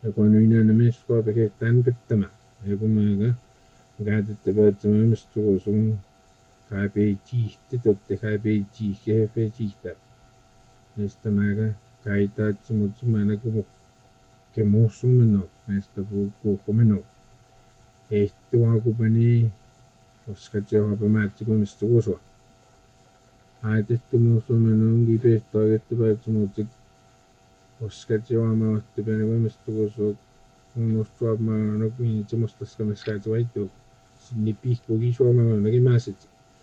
kun yinänemiskuopa kehtään pittämä. Ja kun mä käytettä päättämämistä sun kaipi tihti totte kaipi tihkehefe tihtä. Näistä mä kaitaa, että mutta mä näkö kemuussun meno. Näistä puhko meno. Ehti vaakupani koska Jehova määtti kun mistä kusua. Aitettu muussun meno on kipeästä oikeutta päättämättä. Koska Jehova otti peni kun mistä kusua. Unostua mä no kuin semmoista skamassa käytä vaihtuu. Sinne pihkuukin suomalainen mäkin mäsit.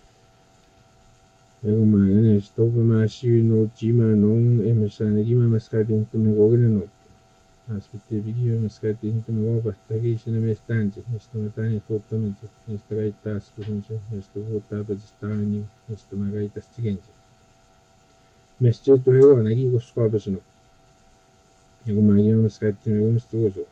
Ja kun mä näistä mä syyn jima non emmessään mä käytin tuonne kokenut. Aspettiin vikiömässä käytiin tuonne vapaasta kiisinä meistään. Mistä mä tänne tuottanut. Mistä käyttää aspusen se. Mistä puhutaan päätöstä niin. Mistä mä käytän sikensi. Mistä juttu hyvä näki koskaan pesunut. Ja kun mä kiemmässä käytin kun mistä kusua.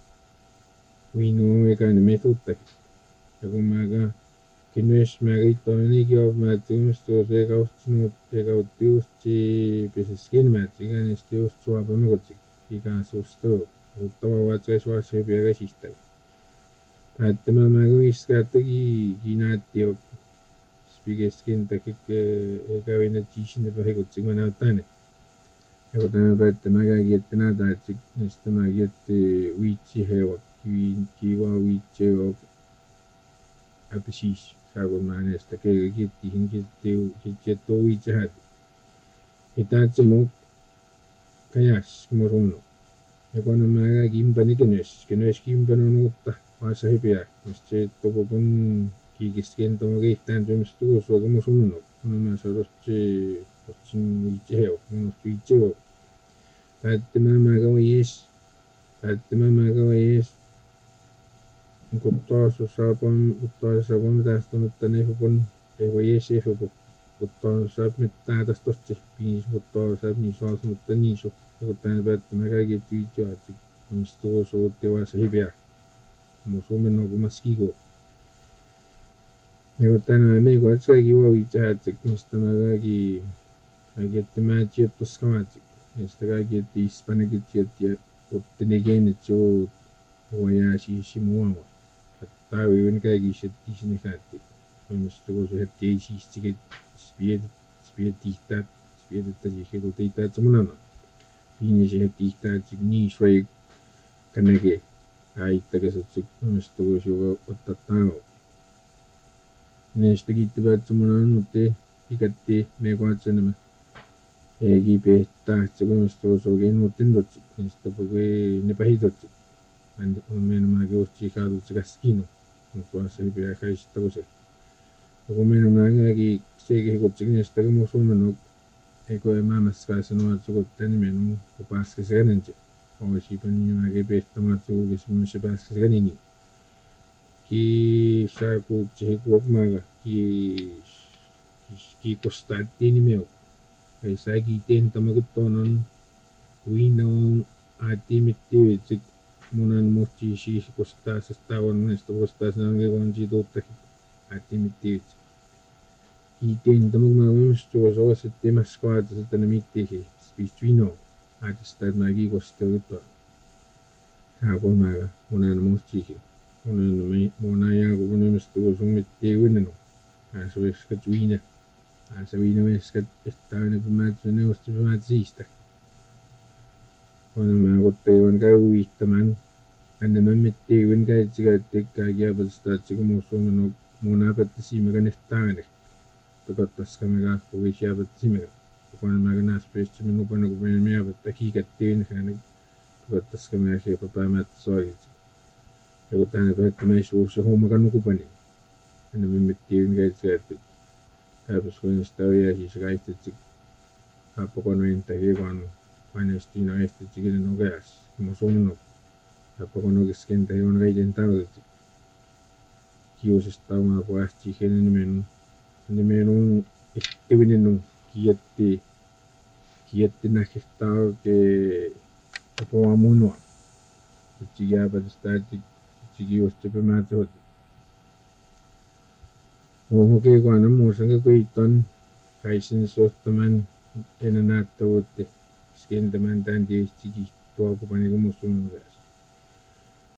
Viinu eikä ne metuttakin. Ja kun mä kenties mä riittävän ikiä mä tunnustus eikä otti pisis kenmäätti eikä niistä just suapa mekotsi. Ikään suustuu. Uttava vaatseis vaatse hypiä käsistä. Päättämään mä kuiskaattakin kiinaatti jo. Spikeskin eikä vinna tiisinne pahikutsi kun mä näyttäne. Ja kun tämä päättämään kaikki näytä, että niistä mä kiitti viitsi hewa. Kiva viitsi hewa. Precies, kun mä näistä kiittiin kiitti viitsi hätä. Ja täältä mun käjäs mun runno. Ja kun mä kimpani kenös kimpani on uutta vaasa hypiä. Mistä se topo kun kiikistä kentoa kehtään työmistä tuossa kun mun runno. Kun mä saadotsi viitsi hewa. Mun viitsi hewa. Päättämään mä kauan jees. Kuttaa saapon tästä mutta ne hupon ei voi jeesi hupon. Kuttaa saap mitään tästä tosti piis kuttaa saap niin saas mutta niin so. Ja kun tänne päättämään kaikki tyytyä että mistä tuossa otti vaasa hyviä. Mun suomen on kun mä skiko. Ja kun tänne me kun et kaikki voi tehdä että mistä mä kaikki että mä et tietty skamaati. Mistä kaikki että ispanakin tietty otti ne kennit joo voidaan siis muualle. Päivän kaikki sinne käytti. Mistä kun se heti ei siis spiedettä siihen kun teitä että mun anna. Niin se heti ihtää että niin svei kanneke. Aittakas että mistä kun se ottaa talo. Näistä kiittävät että mun annutti ikätti me koetsenemme. Ei kipeättää että kun mistä kun se oikein nuotin totsi. Näistä pukee ne pahitotsi. Mä kiusti kaadut se käskinu. Mutta se hypiä käistä kun se. Ja kun minun näkääkin sekin kutsi niistä kun mun suomen eikö maailmassa kai sanoa että sukuttaa nimen kun pääskä se kädensi. Oisipa niin mä kipeättämään että sukukissa se pääskä se kädeni. Saa kutsi hikuopmaaga. Kiikostaattiin nimeu. Ei saa kiiteen tämä kun tuon on. Uina on aattimittiivitsi. Monen muhti siis kostaa se stavon näistä kostaa se on kevon siitä aattimittiivitsi. Kiiteen tämä kun mä muistuu soos että emäs kaata sitä ne mittiikin. Spist vino. Aatista että mä kiikostaa juttua. Haa kun mä monen muhtiikin. Monen jää kun muistuu sun mittiin uinenu. Haa se veskat viina. Haa se viina veskat että aina pämät se neuvosti pämät siistä. Kun mä kotteivan käy viittämään. Enemmän mittiin käytsikä etteikää kiepälistä että kun mun äpättäisimme kanehtaane. Tokottaisikaan me kahko viisi äpättäisimme. Kun mä kanäspöistä minun upana kun me äpättä kiikattiin. Tokottaisikaan me jopa päämättä soikitsi. Ja kun tänne päättä me suussa huomakaan nukupani. Enemmän mittiin käytsikä että käypäs kun sitä ojaa siis kaihtetsi. Kaappakonoin tai hiekan. Paineistiin aihti kenen okeas. Mun sunnu. Ja kokonokis kentä on reiden taudetti. Kiusista omaa kun ähti kenen nimen on ehtivinen on kietti näkehtaa oikein opoa munua. Itse jääpätästä äiti kiusti pämää tuoti. Oho keikoana muusanka kuiton. Kaisin suhtaman enää näyttävuutti. Skentämään tämän tietysti tuolkupani kun mun sunnu